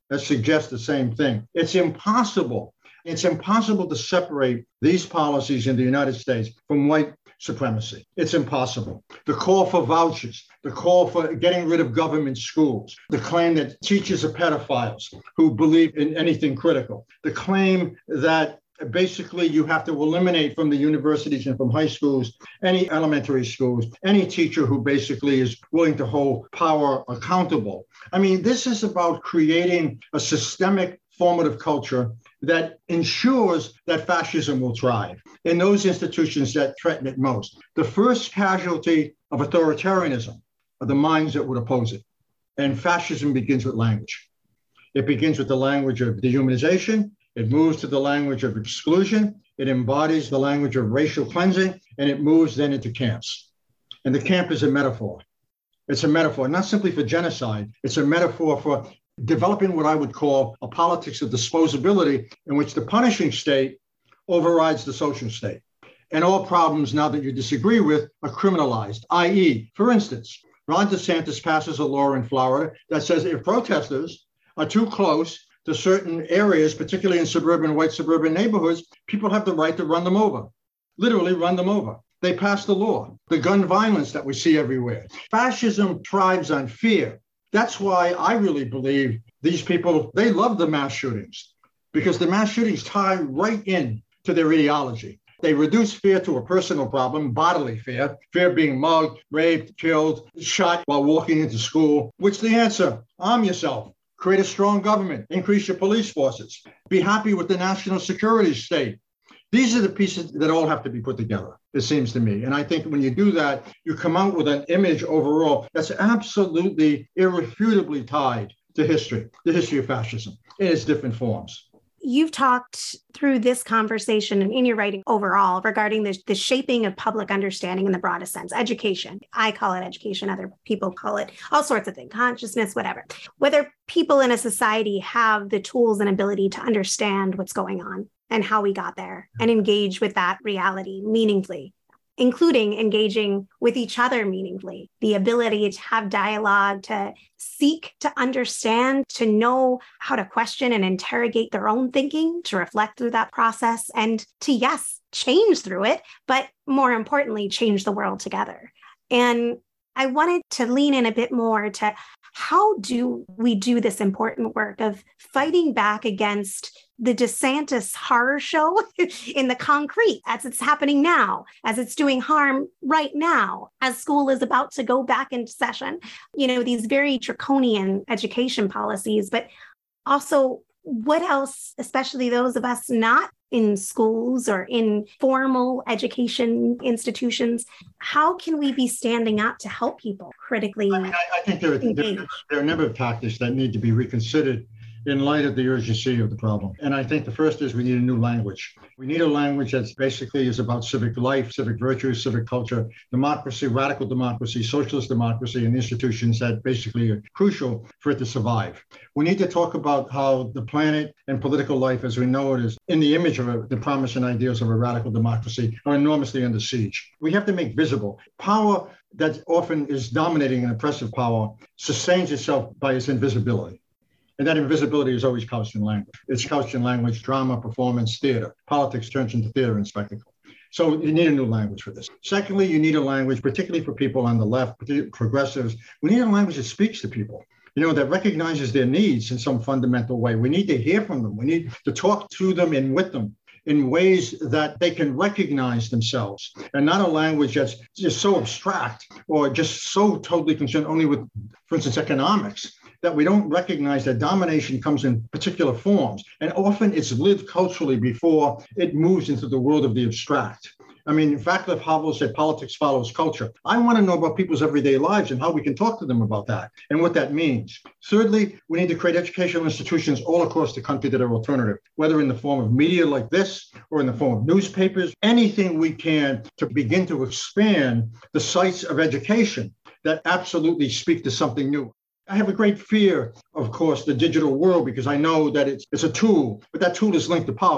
that suggest the same thing. It's impossible. It's impossible to separate these policies in the United States from white supremacy. It's impossible. The call for vouchers, the call for getting rid of government schools, the claim that teachers are pedophiles who believe in anything critical, the claim that basically you have to eliminate from the universities and from high schools, any elementary schools, any teacher who basically is willing to hold power accountable. I mean, this is about creating a systemic formative culture that ensures that fascism will thrive in those institutions that threaten it most. The first casualty of authoritarianism are the minds that would oppose it. And fascism begins with language. It begins with the language of dehumanization. It moves to the language of exclusion. It embodies the language of racial cleansing, and it moves then into camps. And the camp is a metaphor. It's a metaphor, not simply for genocide. It's a metaphor for developing what I would call a politics of disposability in which the punishing state overrides the social state. And all problems now that you disagree with are criminalized, that is, for instance, Ron DeSantis passes a law in Florida that says if protesters are too close to certain areas, particularly in suburban, white suburban neighborhoods, people have the right to run them over, literally run them over. They passed the law. The gun violence that we see everywhere. Fascism thrives on fear. That's why I really believe these people, they love the mass shootings because the mass shootings tie right in to their ideology. They reduce fear to a personal problem, bodily fear, fear being mugged, raped, killed, shot while walking into school. What's the answer? Arm yourself. Create a strong government. Increase your police forces. Be happy with the national security state. These are the pieces that all have to be put together, it seems to me. And I think when you do that, you come out with an image overall that's absolutely irrefutably tied to history, the history of fascism in its different forms. You've talked through this conversation and in your writing overall regarding the, the shaping of public understanding in the broadest sense, education. I call it education. Other people call it all sorts of things, consciousness, whatever. Whether people in a society have the tools and ability to understand what's going on and how we got there and engage with that reality meaningfully, including engaging with each other meaningfully, the ability to have dialogue, to seek to understand, to know how to question and interrogate their own thinking, to reflect through that process, and to, yes, change through it, but more importantly, change the world together. And I wanted to lean in a bit more to how do we do this important work of fighting back against the DeSantis horror show in the concrete as it's happening now, as it's doing harm right now, as school is about to go back into session, you know, these very draconian education policies, but also what else, especially those of us not in schools or in formal education institutions, how can we be standing up to help people critically I mean, I, I think there are, there, there are a number of tactics that need to be reconsidered in light of the urgency of the problem. And I think the first is we need a new language. We need a language that basically is about civic life, civic virtues, civic culture, democracy, radical democracy, socialist democracy, and institutions that basically are crucial for it to survive. We need to talk about how the planet and political life as we know it is in the image of a, the promise and ideals of a radical democracy are enormously under siege. We have to make visible power that often is dominating and oppressive power sustains itself by its invisibility. And that invisibility is always couched in language. It's couched in language, drama, performance, theater. Politics turns into theater and spectacle. So you need a new language for this. Secondly, you need a language, particularly for people on the left, particularly progressives. We need a language that speaks to people, you know, that recognizes their needs in some fundamental way. We need to hear from them. We need to talk to them and with them in ways that they can recognize themselves, and not a language that's just so abstract or just so totally concerned only with, for instance, economics, that we don't recognize that domination comes in particular forms. And often it's lived culturally before it moves into the world of the abstract. I mean, Václav Havel said politics follows culture. I want to know about people's everyday lives and how we can talk to them about that and what that means. Thirdly, we need to create educational institutions all across the country that are alternative, whether in the form of media like this or in the form of newspapers, anything we can to begin to expand the sites of education that absolutely speak to something new. I have a great fear, of course, the digital world, because I know that it's, it's a tool, but that tool is linked to power.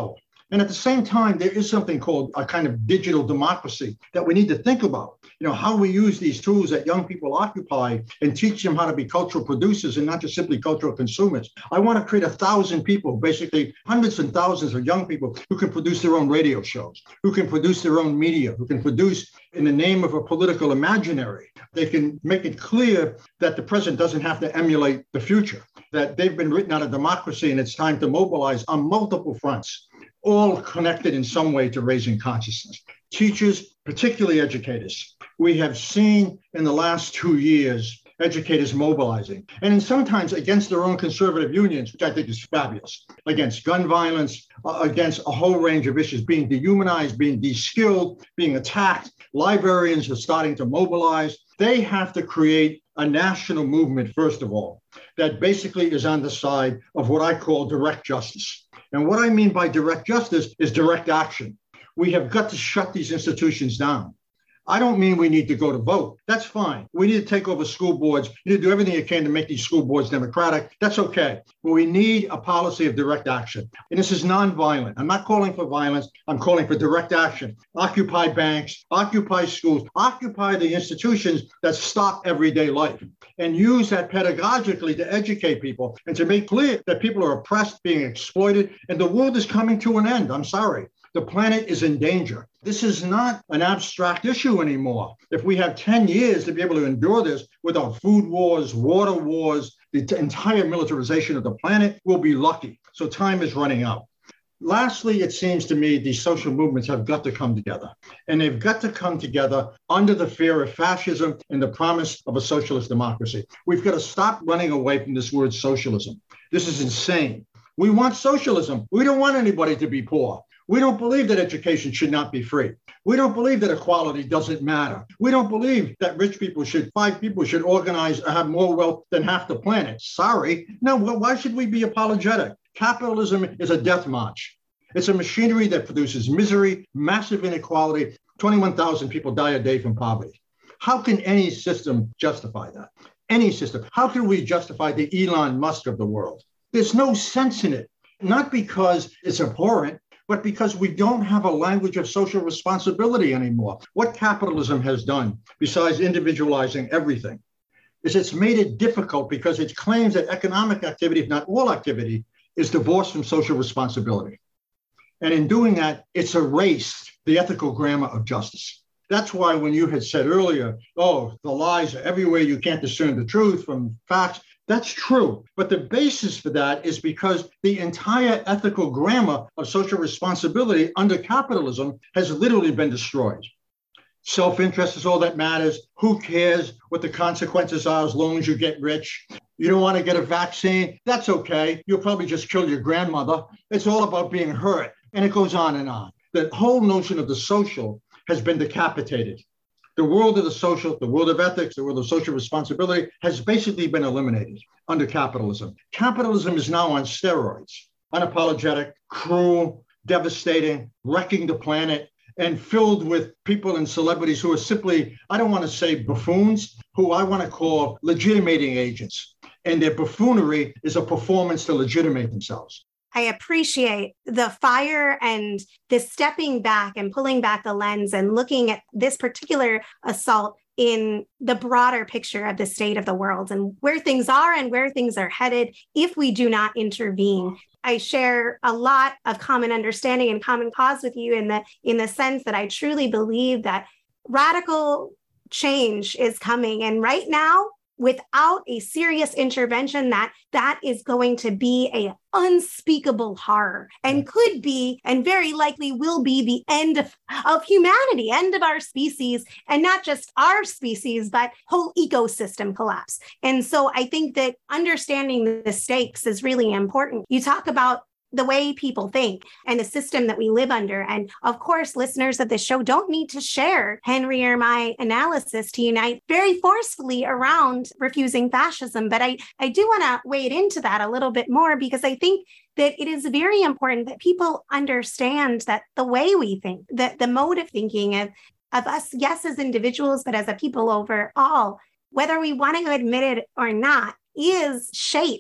And at the same time, there is something called a kind of digital democracy that we need to think about. You know, how we use these tools that young people occupy and teach them how to be cultural producers and not just simply cultural consumers. I want to create a thousand people, basically hundreds and thousands of young people who can produce their own radio shows, who can produce their own media, who can produce in the name of a political imaginary. They can make it clear that the present doesn't have to emulate the future, that they've been written out of democracy and it's time to mobilize on multiple fronts, all connected in some way to raising consciousness. Teachers, particularly educators, we have seen in the last two years educators mobilizing, and in sometimes against their own conservative unions, which I think is fabulous, against gun violence, uh, against a whole range of issues, being dehumanized, being de-skilled, being attacked. Librarians are starting to mobilize. They have to create a national movement, first of all, that basically is on the side of what I call direct justice. And what I mean by direct justice is direct action. We have got to shut these institutions down. I don't mean we need to go to vote. That's fine. We need to take over school boards. You need to do everything you can to make these school boards democratic. That's okay. But we need a policy of direct action. And this is nonviolent. I'm not calling for violence. I'm calling for direct action. Occupy banks, occupy schools, occupy the institutions that stop everyday life, and use that pedagogically to educate people and to make clear that people are oppressed, being exploited, and the world is coming to an end. I'm sorry. The planet is in danger. This is not an abstract issue anymore. If we have ten years to be able to endure this without food wars, water wars, the t- entire militarization of the planet, we'll be lucky. So time is running out. Lastly, it seems to me these social movements have got to come together. And they've got to come together under the fear of fascism and the promise of a socialist democracy. We've got to stop running away from this word socialism. This is insane. We want socialism. We don't want anybody to be poor. We don't believe that education should not be free. We don't believe that equality doesn't matter. We don't believe that rich people should, five people should organize or have more wealth than half the planet. Sorry. No, well, why should we be apologetic? Capitalism is a death march. It's a machinery that produces misery, massive inequality. twenty-one thousand people die a day from poverty. How can any system justify that? Any system. How can we justify the Elon Musk of the world? There's no sense in it. Not because it's abhorrent, but because we don't have a language of social responsibility anymore. What capitalism has done, besides individualizing everything, is it's made it difficult because it claims that economic activity, if not all activity, is divorced from social responsibility. And in doing that, it's erased the ethical grammar of justice. That's why when you had said earlier, oh, the lies are everywhere, you can't discern the truth from facts, that's true. But the basis for that is because the entire ethical grammar of social responsibility under capitalism has literally been destroyed. Self-interest is all that matters. Who cares what the consequences are as long as you get rich? You don't want to get a vaccine? That's okay. You'll probably just kill your grandmother. It's all about being hurt. And it goes on and on. The whole notion of the social has been decapitated. The world of the social, the world of ethics, the world of social responsibility has basically been eliminated under capitalism. Capitalism is now on steroids, unapologetic, cruel, devastating, wrecking the planet, and filled with people and celebrities who are simply, I don't want to say buffoons, who I want to call legitimating agents. And their buffoonery is a performance to legitimate themselves. I appreciate the fire and the stepping back and pulling back the lens and looking at this particular assault in the broader picture of the state of the world and where things are and where things are headed if we do not intervene. I share a lot of common understanding and common cause with you in the in the sense that I truly believe that radical change is coming. And right now, without a serious intervention, that that is going to be a unspeakable horror and could be and very likely will be the end of, of humanity, end of our species, and not just our species, but whole ecosystem collapse. And so I think that understanding the stakes is really important. You talk about the way people think and the system that we live under. And of course, listeners of this show don't need to share Henry or my analysis to unite very forcefully around refusing fascism. But I, I do want to wade into that a little bit more because I think that it is very important that people understand that the way we think, that the mode of thinking of, of us, yes, as individuals, but as a people overall, whether we want to admit it or not, is shaped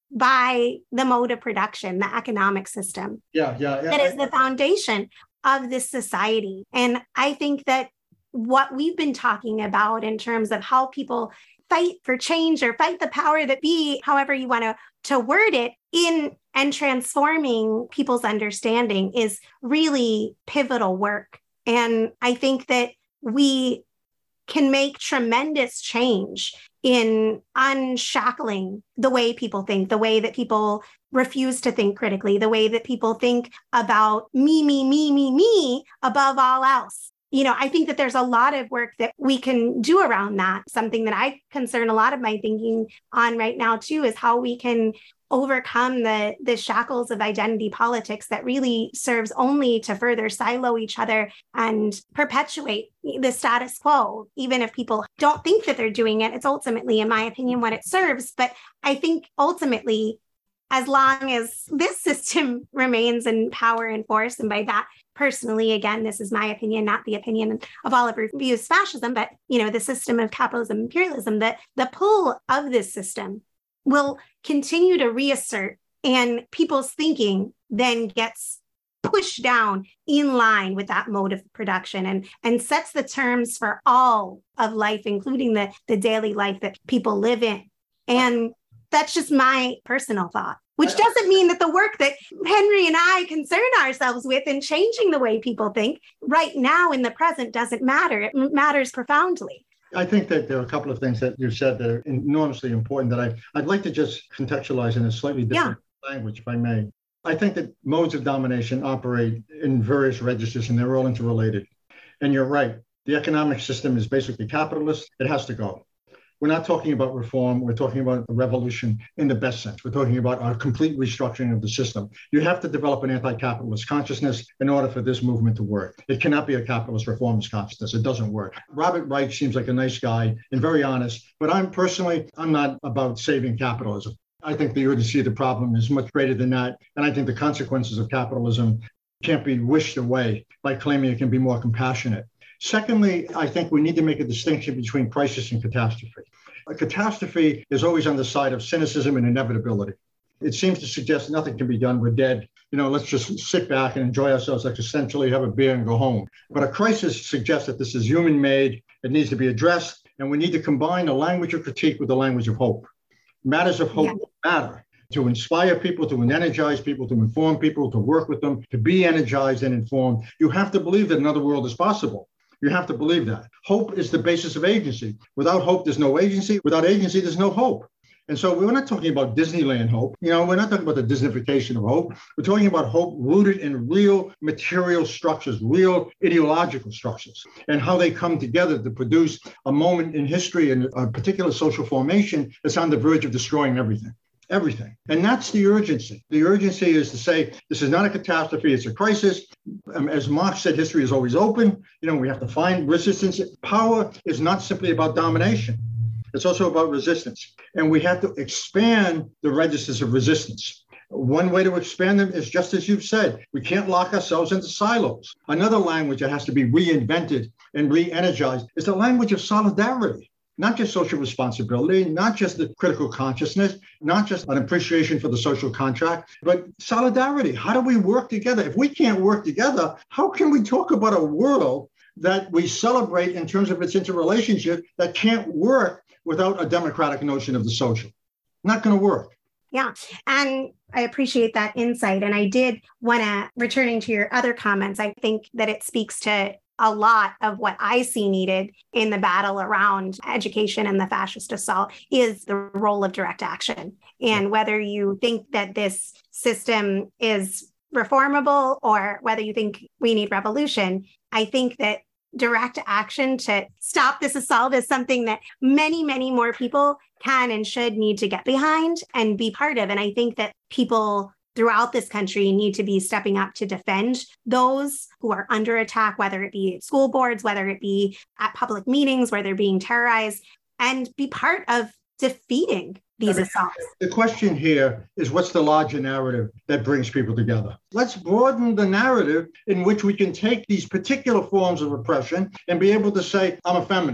by the mode of production, the economic system. Yeah, yeah, yeah. That is the foundation of this society. And I think that what we've been talking about in terms of how people fight for change or fight the power that be, however you want to, to word it, in and transforming people's understanding is really pivotal work. And I think that we can make tremendous change in unshackling the way people think, the way that people refuse to think critically, the way that people think about me, me, me, me, me above all else. You know, I think that there's a lot of work that we can do around that. Something that I concern a lot of my thinking on right now, too, is how we can overcome the, the shackles of identity politics that really serves only to further silo each other and perpetuate the status quo. Even if people don't think that they're doing it, it's ultimately, in my opinion, what it serves. But I think ultimately, as long as this system remains in power and force, and by that, personally, again, this is my opinion, not the opinion of all of Refuse Fascism, but, you know, the system of capitalism, imperialism, that the pull of this system will continue to reassert, and people's thinking then gets pushed down in line with that mode of production and, and sets the terms for all of life, including the, the daily life that people live in. And that's just my personal thought, which doesn't mean that the work that Henry and I concern ourselves with in changing the way people think right now in the present doesn't matter. It matters profoundly. I think that there are a couple of things that you said that are enormously important that I, I'd like to just contextualize in a slightly different yeah. language, if I may. I think that modes of domination operate in various registers, and they're all interrelated. And you're right. The economic system is basically capitalist. It has to go. We're not talking about reform. We're talking about a revolution in the best sense. We're talking about a complete restructuring of the system. You have to develop an anti-capitalist consciousness in order for this movement to work. It cannot be a capitalist reformist consciousness. It doesn't work. Robert Reich seems like a nice guy and very honest, but I'm personally, I'm not about saving capitalism. I think the urgency of the problem is much greater than that. And I think the consequences of capitalism can't be wished away by claiming it can be more compassionate. Secondly, I think we need to make a distinction between crisis and catastrophe. A catastrophe is always on the side of cynicism and inevitability. It seems to suggest nothing can be done. We're dead. You know, let's just sit back and enjoy ourselves existentially, have a beer and go home. But a crisis suggests that this is human-made. It needs to be addressed. And we need to combine the language of critique with the language of hope. Matters of hope yeah. matter. To inspire people, to energize people, to inform people, to work with them, to be energized and informed. You have to believe that another world is possible. You have to believe that. Hope is the basis of agency. Without hope, there's no agency. Without agency, there's no hope. And so we're not talking about Disneyland hope. You know, we're not talking about the Disneyfication of hope. We're talking about hope rooted in real material structures, real ideological structures, and how they come together to produce a moment in history and a particular social formation that's on the verge of destroying everything. Everything. And that's the urgency. The urgency is to say, this is not a catastrophe, it's a crisis. Um, as Marx said, history is always open. You know, we have to find resistance. Power is not simply about domination. It's also about resistance. And we have to expand the registers of resistance. One way to expand them is just as you've said, we can't lock ourselves into silos. Another language that has to be reinvented and re-energized is the language of solidarity. Not just social responsibility, not just the critical consciousness, not just an appreciation for the social contract, but solidarity. How do we work together? If we can't work together, how can we talk about a world that we celebrate in terms of its interrelationship that can't work without a democratic notion of the social? Not going to work. Yeah. And I appreciate that insight. And I did want to, returning to your other comments, I think that it speaks to a lot of what I see needed in the battle around education and the fascist assault is the role of direct action. And whether you think that this system is reformable or whether you think we need revolution, I think that direct action to stop this assault is something that many, many more people can and should need to get behind and be part of. And I think that people throughout this country need to be stepping up to defend those who are under attack, whether it be at school boards, whether it be at public meetings where they're being terrorized, and be part of defeating these I mean, assaults. The question here is, what's the larger narrative that brings people together? Let's broaden the narrative in which we can take these particular forms of oppression and be able to say, I'm a feminist.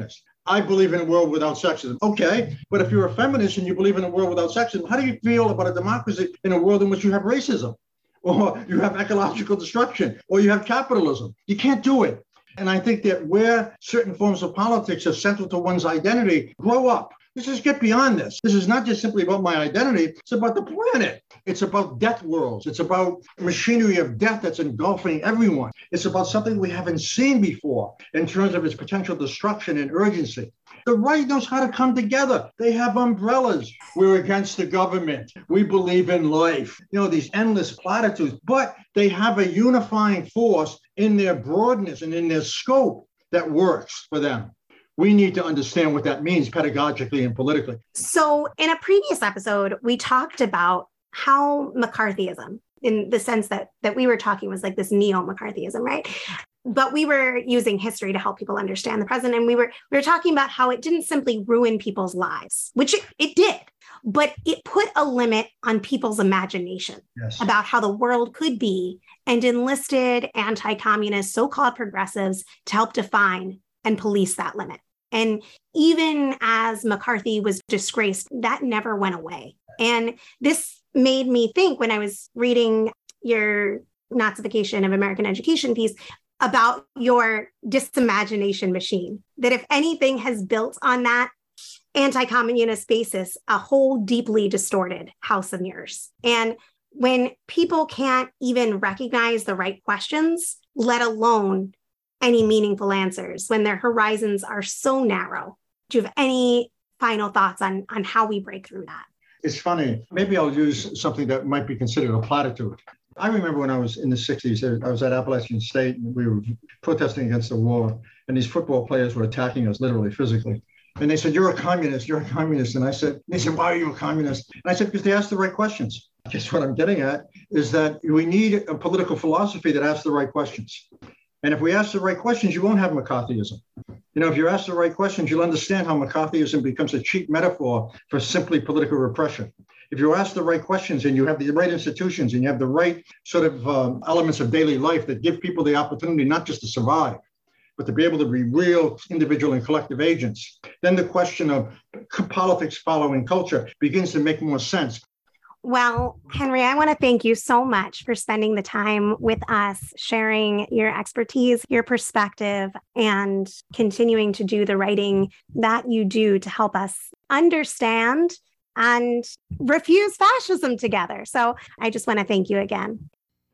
I believe in a world without sexism. Okay, but if you're a feminist and you believe in a world without sexism, how do you feel about a democracy in a world in which you have racism, or you have ecological destruction, or you have capitalism? You can't do it. And I think that where certain forms of politics are central to one's identity, grow up. Let's just get beyond this. This is not just simply about my identity. It's about the planet. It's about death worlds. It's about machinery of death that's engulfing everyone. It's about something we haven't seen before in terms of its potential destruction and urgency. The right knows how to come together. They have umbrellas. We're against the government. We believe in life. You know, these endless platitudes, but they have a unifying force in their broadness and in their scope that works for them. We need to understand what that means pedagogically and politically. So in a previous episode, we talked about how McCarthyism, in the sense that that we were talking was like this neo-McCarthyism, right? But we were using history to help people understand the present. And we were we were talking about how it didn't simply ruin people's lives, which it, it did, but it put a limit on people's imagination yes. about how the world could be, and enlisted anti-communist so-called progressives to help define and police that limit. And even as McCarthy was disgraced, that never went away. And this made me think, when I was reading your Nazification of American Education piece, about your disimagination machine, that if anything has built on that anti-communist basis, a whole deeply distorted house of mirrors. And when people can't even recognize the right questions, let alone any meaningful answers, when their horizons are so narrow. Do you have any final thoughts on, on how we break through that? It's funny. Maybe I'll use something that might be considered a platitude. I remember when I was in the sixties, I was at Appalachian State, and we were protesting against the war, and these football players were attacking us literally, physically. And they said, "You're a communist, you're a communist." And I said, they said, "Why are you a communist?" And I said, because they asked the right questions. I guess what I'm getting at is that we need a political philosophy that asks the right questions. And if we ask the right questions, you won't have McCarthyism. You know, if you ask the right questions, you'll understand how McCarthyism becomes a cheap metaphor for simply political repression. If you ask the right questions and you have the right institutions and you have the right sort of um, elements of daily life that give people the opportunity not just to survive, but to be able to be real individual and collective agents, then the question of politics following culture begins to make more sense. Well, Henry, I want to thank you so much for spending the time with us, sharing your expertise, your perspective, and continuing to do the writing that you do to help us understand and refuse fascism together. So I just want to thank you again.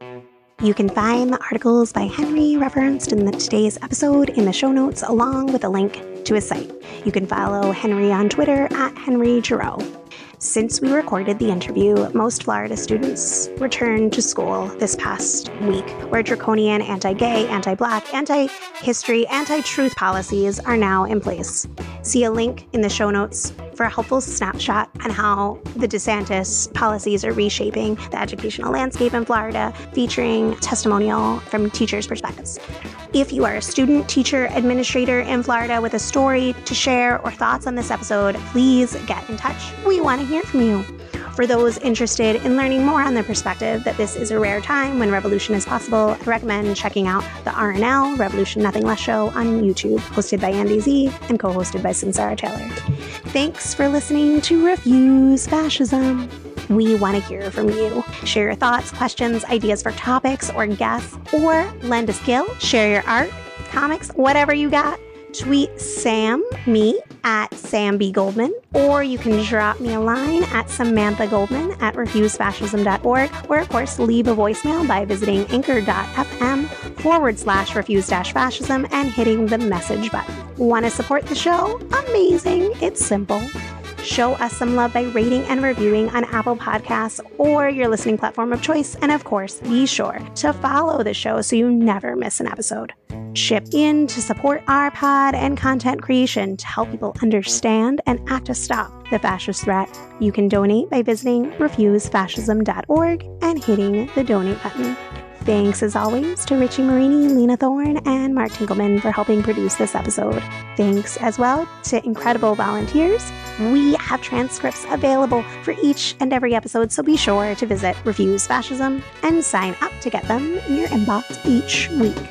You can find the articles by Henry referenced in the, today's episode in the show notes, along with a link to his site. You can follow Henry on Twitter at Henry Giroux. Since we recorded the interview, most Florida students returned to school this past week, where draconian anti-gay, anti-Black, anti-history, anti-truth policies are now in place. See a link in the show notes for a helpful snapshot on how the DeSantis policies are reshaping the educational landscape in Florida, featuring testimonial from teachers' perspectives. If you are a student, teacher, administrator in Florida with a story to share or thoughts on this episode, please get in touch. We want to hear from you. For those interested in learning more on their perspective that this is a rare time when revolution is possible, I recommend checking out the R N L, Revolution Nothing Less show on YouTube, hosted by Andy Z and co-hosted by Samsara Taylor. Thanks for listening to Refuse Fascism. We want to hear from you. Share your thoughts, questions, ideas for topics or guests, or lend a skill. Share your art, comics, whatever you got. Tweet Sam, me, at Sam B. Goldman, or you can drop me a line at Samantha Goldman at refuse fascism dot org, or of course leave a voicemail by visiting anchor.fm forward slash refuse dash fascism and hitting the message button. Want to support the show? Amazing. It's simple. Show us some love by rating and reviewing on Apple Podcasts or your listening platform of choice. And of course, be sure to follow the show so you never miss an episode. Chip in to support our pod and content creation to help people understand and act to stop the fascist threat. You can donate by visiting refuse fascism dot org and hitting the donate button. Thanks, as always, to Richie Marini, Lena Thorne, and Mark Tinkelman for helping produce this episode. Thanks as well to incredible volunteers. We have transcripts available for each and every episode, so be sure to visit Refuse Fascism and sign up to get them in your inbox each week.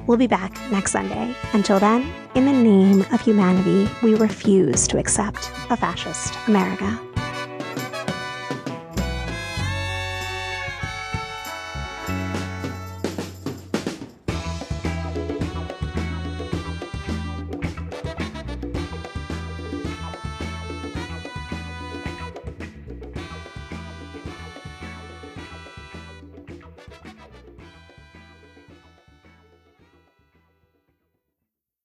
We'll be back next Sunday. Until then, in the name of humanity, we refuse to accept a fascist America.